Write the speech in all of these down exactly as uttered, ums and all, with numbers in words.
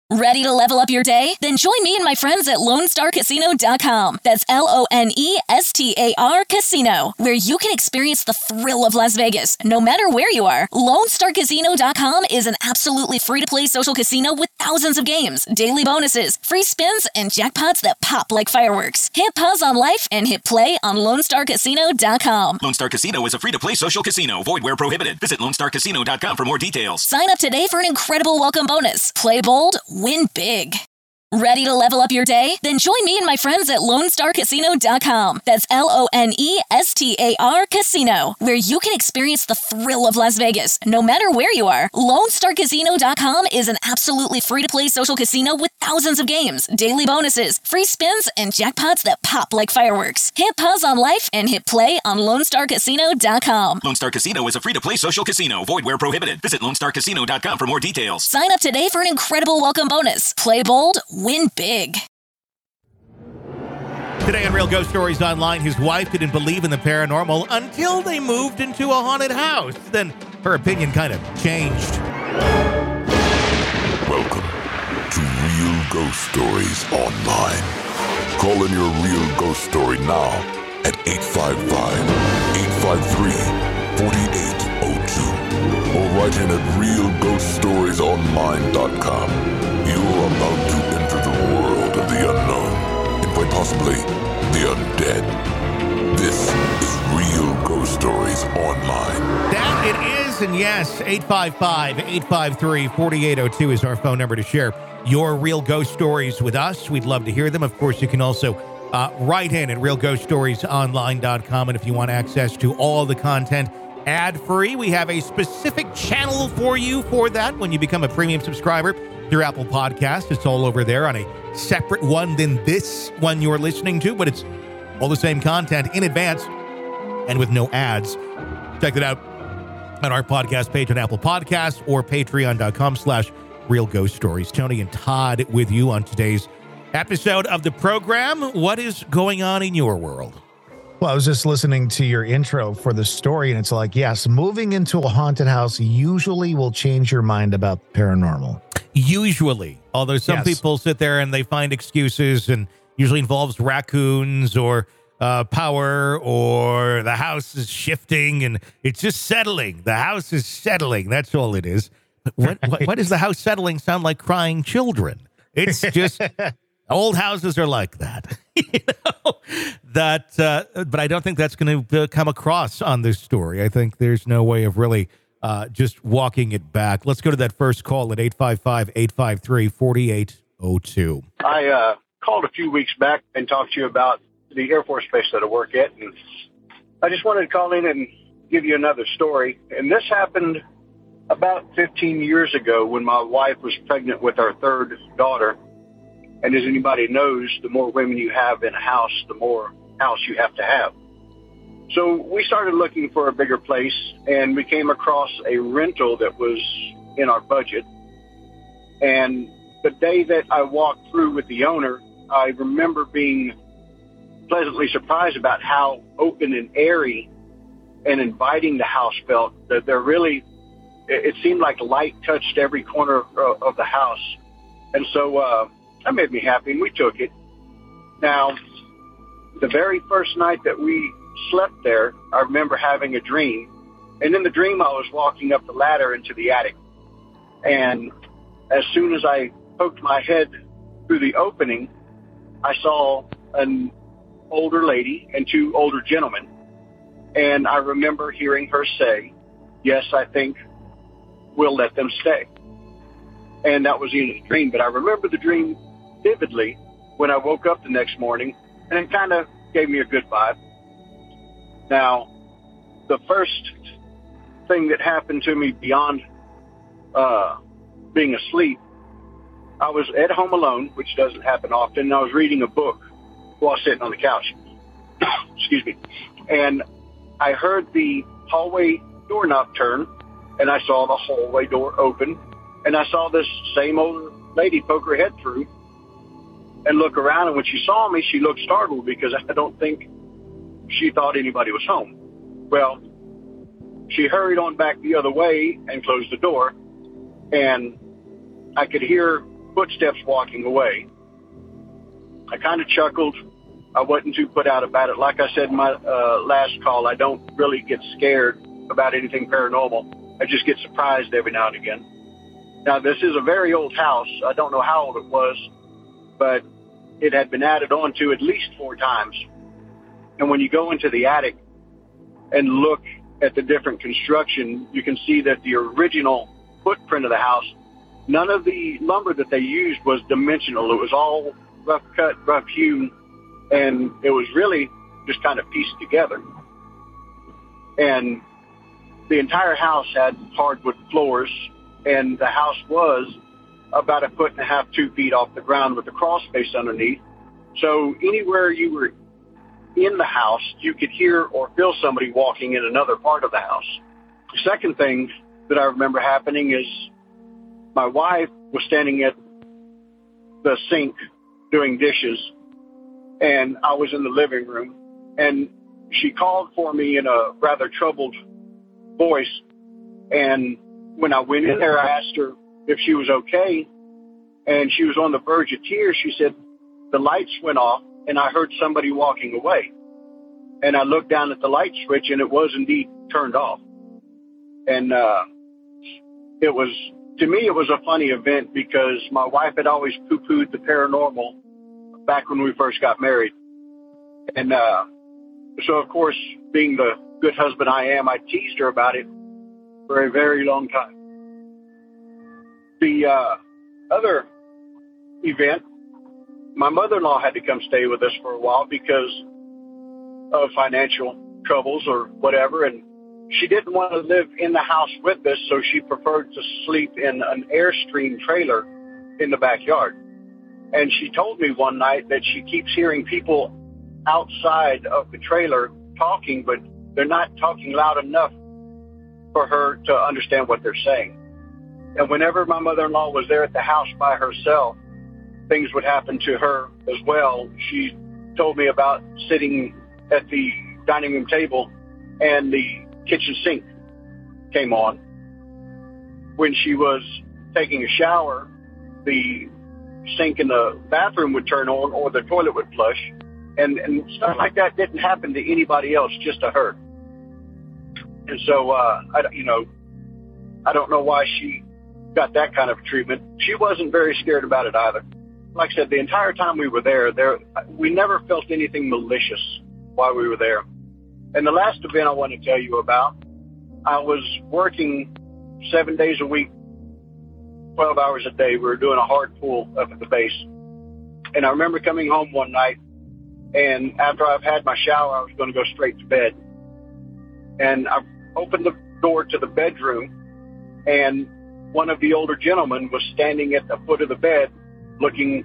Ready to level up your day? Then join me and my friends at Lone Star Casino dot com. That's L O N E S T A R Casino, where you can experience the thrill of Las Vegas, no matter where you are. Lone Star Casino dot com is an absolutely free-to-play social casino with thousands of games, daily bonuses, free spins, and jackpots that pop like fireworks. Hit pause on life and hit play on Lone Star Casino dot com. Lone Star Casino is a free-to-play social casino. Void where prohibited. Visit Lone Star Casino dot com for more details. Sign up today for an incredible welcome bonus. Play bold, win big. Ready to level up your day? Then join me and my friends at Lone Star Casino dot com. That's L O N E S T A R Casino, where you can experience the thrill of Las Vegas, no matter where you are. Lone Star Casino dot com is an absolutely free-to-play social casino with thousands of games, daily bonuses, free spins, and jackpots that pop like fireworks. Hit pause on life and hit play on Lone Star Casino dot com. Lone Star Casino is a free-to-play social casino. Void where prohibited. Visit Lone Star Casino dot com for more details. Sign up today for an incredible welcome bonus. Play bold, win big. Today on Real Ghost Stories Online, his wife didn't believe in the paranormal until they moved into a haunted house. Then her opinion kind of changed. Welcome to Real Ghost Stories Online. Call in your real ghost story now at eight five five, eight five three, four eight zero two or write in at real ghost stories online dot com. You're about to enter the world of the unknown and quite possibly the undead. This is Real Ghost Stories Online. That it is, and yes, eight five five, eight five three, four eight zero two is our phone number to share your real ghost stories with us. We'd love to hear them. Of course, you can also uh, write in at real ghost stories online dot com, and if you want access to all the content ad-free, we have a specific channel for you for that when you become a premium subscriber through Apple Podcasts. It's all over there on a separate one than this one you're listening to, but it's all the same content in advance and with no ads. Check it out on our podcast page on Apple Podcasts or patreon.com slash Real Ghost Stories. Tony and Todd with you on today's episode of the program. What is going on in your world? Well, I was just listening to your intro for the story, and it's like, yes, moving into a haunted house usually will change your mind about paranormal. Usually, although some Yes. people sit there and they find excuses, and usually involves raccoons or uh, power, or the house is shifting and it's just settling. The house is settling. That's all it is. But what, what, what does the house settling sound like? Crying children. It's just old houses are like that. You know, that, uh, but I don't think that's going to uh, come across on this story. I think there's no way of really uh, just walking it back. Let's go to that first call at eight five five, eight five three, four eight zero two. I uh, called a few weeks back and talked to you about the Air Force Base that I work at, and I just wanted to call in and give you another story. And this happened about fifteen years ago when my wife was pregnant with our third daughter. And as anybody knows, the more women you have in a house, the more house you have to have. So we started looking for a bigger place, and we came across a rental that was in our budget. And the day that I walked through with the owner, I remember being pleasantly surprised about how open and airy and inviting the house felt. That there really, it seemed like light touched every corner of the house. And so, uh, that made me happy, and we took it. Now, the very first night that we slept there, I remember having a dream. And in the dream, I was walking up the ladder into the attic. And as soon as I poked my head through the opening, I saw an older lady and two older gentlemen. And I remember hearing her say, "Yes, I think we'll let them stay." And that was the end of the dream. But I remember the dream vividly when I woke up the next morning, and it kind of gave me a good vibe. Now, the first thing that happened to me beyond uh, being asleep, I was at home alone, which doesn't happen often, and I was reading a book while sitting on the couch. Excuse me. And I heard the hallway doorknob turn, and I saw the hallway door open, and I saw this same old lady poke her head through and look around, and when she saw me, she looked startled because I don't think she thought anybody was home. Well, she hurried on back the other way and closed the door, and I could hear footsteps walking away. I kind of chuckled. I wasn't too put out about it. Like I said in my uh, last call, I don't really get scared about anything paranormal. I just get surprised every now and again. Now, this is a very old house. I don't know how old it was, but it had been added on to at least four times. And when you go into the attic and look at the different construction, you can see that the original footprint of the house, none of the lumber that they used was dimensional. It was all rough cut, rough hewn, and it was really just kind of pieced together. And the entire house had hardwood floors, and the house was about a foot and a half, two feet off the ground with a crawl space underneath. So anywhere you were in the house, you could hear or feel somebody walking in another part of the house. The second thing that I remember happening is my wife was standing at the sink doing dishes, and I was in the living room, and she called for me in a rather troubled voice. And when I went in there, I asked her if she was okay, and she was on the verge of tears. She said, the lights went off, and I heard somebody walking away. And I looked down at the light switch, and it was indeed turned off. And uh, it was, to me, it was a funny event because my wife had always poo-pooed the paranormal back when we first got married. And uh, so, of course, being the good husband I am, I teased her about it for a very long time. The uh, other event, my mother-in-law had to come stay with us for a while because of financial troubles or whatever, and she didn't want to live in the house with us, so she preferred to sleep in an Airstream trailer in the backyard. And she told me one night that she keeps hearing people outside of the trailer talking, but they're not talking loud enough for her to understand what they're saying. And whenever my mother-in-law was there at the house by herself, things would happen to her as well. She told me about sitting at the dining room table and the kitchen sink came on. When she was taking a shower, the sink in the bathroom would turn on or the toilet would flush. And, and stuff like that didn't happen to anybody else, just to her. And so, uh, I, you know, I don't know why she got that kind of treatment. She wasn't very scared about it either. Like I said, the entire time we were there, there we never felt anything malicious while we were there. And the last event I want to tell you about, I was working seven days a week, twelve hours a day. We were doing a hard pull up at the base. And I remember coming home one night, and after I've had my shower, I was going to go straight to bed. And I opened the door to the bedroom, and one of the older gentlemen was standing at the foot of the bed looking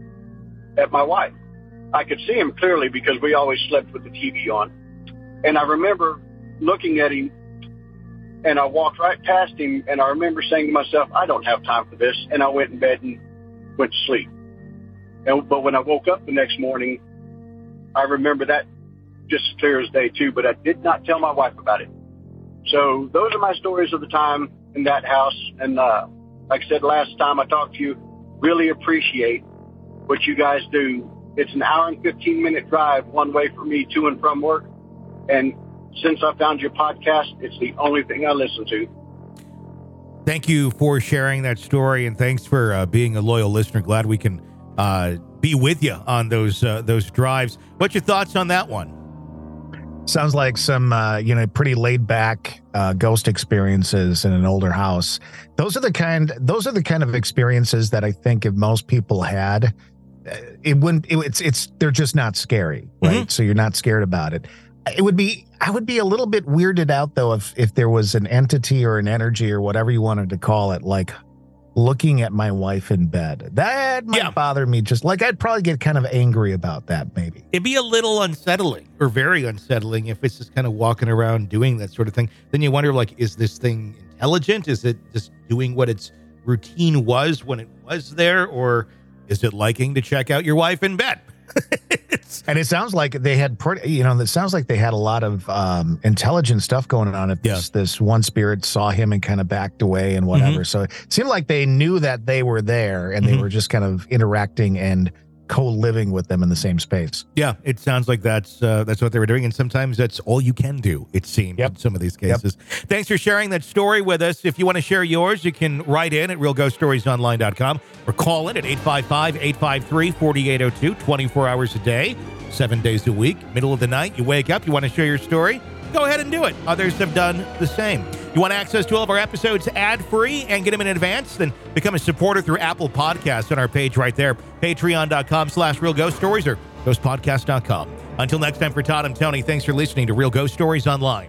at my wife. I could see him clearly because we always slept with the T V on. And I remember looking at him, and I walked right past him, and I remember saying to myself, I don't have time for this. And I went in bed and went to sleep. And, but when I woke up the next morning, I remember that just as clear as day too, but I did not tell my wife about it. So those are my stories of the time in that house. And uh, like I said last time I talked to you, really appreciate what you guys do. It's an hour and fifteen minute drive one way for me to and from work. And since I found your podcast, it's the only thing I listen to. Thank you for sharing that story, and thanks for uh, being a loyal listener. Glad we can uh, be with you on those uh, those drives. What's your thoughts on that one? Sounds like some, uh, you know, pretty laid back uh, ghost experiences in an older house. Those are the kind. Those are the kind of experiences that I think if most people had, it wouldn't. It, it's it's they're just not scary, right? Mm-hmm. So you're not scared about it. It would be. I would be a little bit weirded out though if if there was an entity or an energy or whatever you wanted to call it, like looking at my wife in bed. That might yeah. bother me. Just like I'd probably get kind of angry about that. Maybe it'd be a little unsettling or very unsettling if it's just kind of walking around doing that sort of thing. Then you wonder, like, is this thing intelligent? Is it just doing what its routine was when it was there, or is it liking to check out your wife in bed? And it sounds like they had, pretty, you know, it sounds like they had a lot of um, intelligent stuff going on. If this, yeah. this one spirit saw him and kind of backed away and whatever. Mm-hmm. So it seemed like they knew that they were there and mm-hmm. they were just kind of interacting and co-living with them in the same space. Yeah, it sounds like that's uh, that's what they were doing, and sometimes that's all you can do, it seems, yep. in some of these cases. Yep. Thanks for sharing that story with us. If you want to share yours, you can write in at real ghost stories online dot com or call in at eight five five, eight five three, four eight zero two, twenty-four hours a day, seven days a week. Middle of the night, you wake up, you want to share your story, go ahead and do it. Others have done the same. You want access to all of our episodes ad-free and get them in advance? Then become a supporter through Apple Podcasts on our page right there, patreon.com slash real ghost stories or ghost podcast dot com. Until next time, for Todd and Tony, thanks for listening to Real Ghost Stories Online.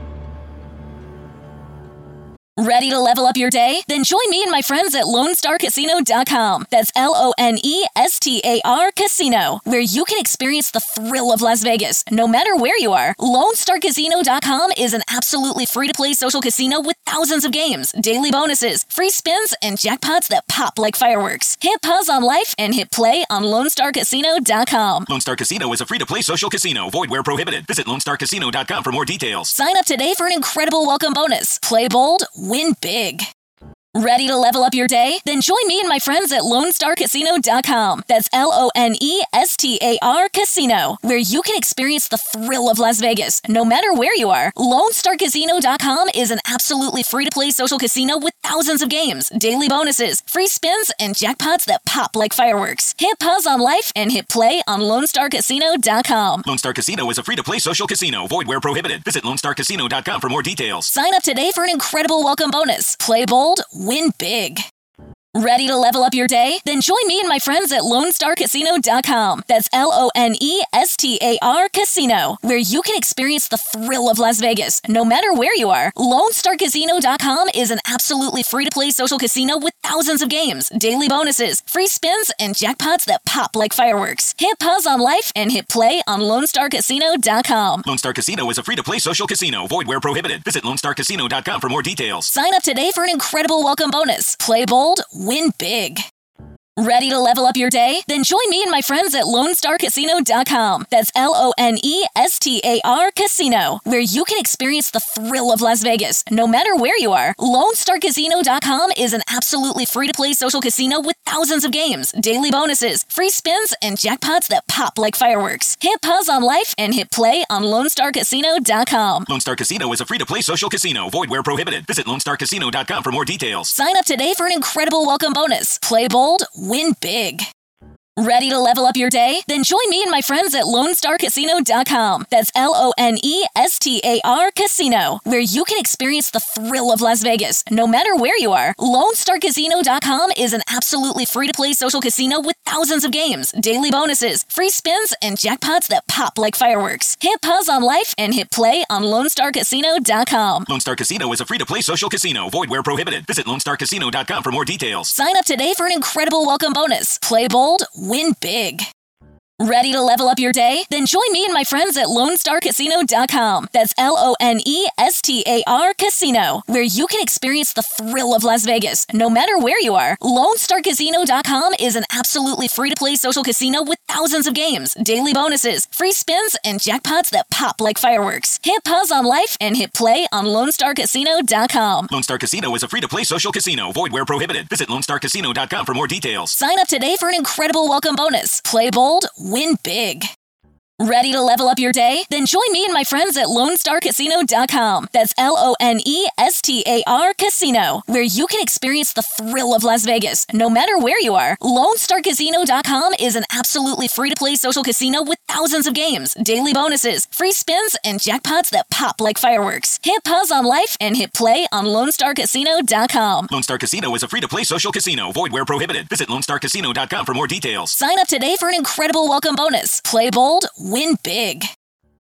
Ready to level up your day? Then join me and my friends at lone star casino dot com. That's L O N E S T A R Casino, where you can experience the thrill of Las Vegas, no matter where you are. lone star casino dot com is an absolutely free-to-play social casino with thousands of games, daily bonuses, free spins, and jackpots that pop like fireworks. Hit pause on life and hit play on lone star casino dot com. Lone Star Casino is a free-to-play social casino. Void where prohibited. Visit lone star casino dot com for more details. Sign up today for an incredible welcome bonus. Play bold, win big. Ready to level up your day? Then join me and my friends at lone star casino dot com. That's L O N E S T A R Casino, where you can experience the thrill of Las Vegas, no matter where you are. lone star casino dot com is an absolutely free-to-play social casino with thousands of games, daily bonuses, free spins, and jackpots that pop like fireworks. Hit pause on life and hit play on lone star casino dot com. Lone Star Casino is a free-to-play social casino. Void where prohibited. Visit lone star casino dot com for more details. Sign up today for an incredible welcome bonus. Play bold, win big. Ready to level up your day? Then join me and my friends at lone star casino dot com. That's L O N E S T A R Casino, where you can experience the thrill of Las Vegas, no matter where you are. lone star casino dot com is an absolutely free-to-play social casino with thousands of games, daily bonuses, free spins, and jackpots that pop like fireworks. Hit pause on life and hit play on lone star casino dot com. Lone Star Casino is a free-to-play social casino. Void where prohibited. Visit lone star casino dot com for more details. Sign up today for an incredible welcome bonus. Play bold, win big. Ready to level up your day? Then join me and my friends at lone star casino dot com. That's L O N E S T A R Casino, where you can experience the thrill of Las Vegas, no matter where you are. lone star casino dot com is an absolutely free-to-play social casino with thousands of games, daily bonuses, free spins, and jackpots that pop like fireworks. Hit pause on life and hit play on lone star casino dot com. Lone Star Casino is a free-to-play social casino. Void where prohibited. Visit lone star casino dot com for more details. Sign up today for an incredible welcome bonus. Play bold, win big. Ready to level up your day? Then join me and my friends at lone star casino dot com. That's L O N E S T A R Casino, where you can experience the thrill of Las Vegas, no matter where you are. lone star casino dot com is an absolutely free-to-play social casino with thousands of games, daily bonuses, free spins, and jackpots that pop like fireworks. Hit pause on life and hit play on lone star casino dot com. Lone Star Casino is a free-to-play social casino. Void where prohibited. Visit lone star casino dot com for more details. Sign up today for an incredible welcome bonus. Play bold, win big. Ready to level up your day? Then join me and my friends at lone star casino dot com. That's L O N E S T A R Casino, where you can experience the thrill of Las Vegas, no matter where you are. lone star casino dot com is an absolutely free-to-play social casino with thousands of games, daily bonuses, free spins, and jackpots that pop like fireworks. Hit pause on life and hit play on lone star casino dot com. Lone Star Casino is a free-to-play social casino. Void where prohibited. Visit lone star casino dot com for more details. Sign up today for an incredible welcome bonus. Play bold, win big. Ready to level up your day? Then join me and my friends at lone star casino dot com. That's L O N E S T A R Casino, where you can experience the thrill of Las Vegas, no matter where you are. lone star casino dot com is an absolutely free-to-play social casino with thousands of games, daily bonuses, free spins, and jackpots that pop like fireworks. Hit pause on life and hit play on lone star casino dot com. Lone Star Casino is a free-to-play social casino. Void where prohibited. Visit lone star casino dot com for more details. Sign up today for an incredible welcome bonus. Play bold, win big.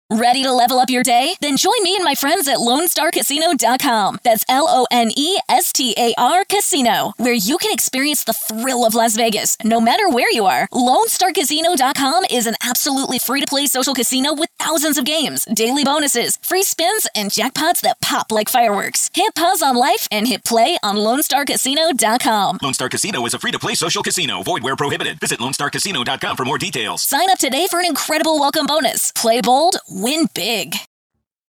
Ready to level up your day? Then join me and my friends at Lone Star Casino dot com. That's L O N E S T A R Casino, where you can experience the thrill of Las Vegas, no matter where you are. Lone Star Casino dot com is an absolutely free-to-play social casino with thousands of games, daily bonuses, free spins, and jackpots that pop like fireworks. Hit pause on life and hit play on Lone Star Casino dot com. Lone Star Casino is a free-to-play social casino. Void where prohibited. Visit Lone Star Casino dot com for more details. Sign up today for an incredible welcome bonus. Play bold, win big.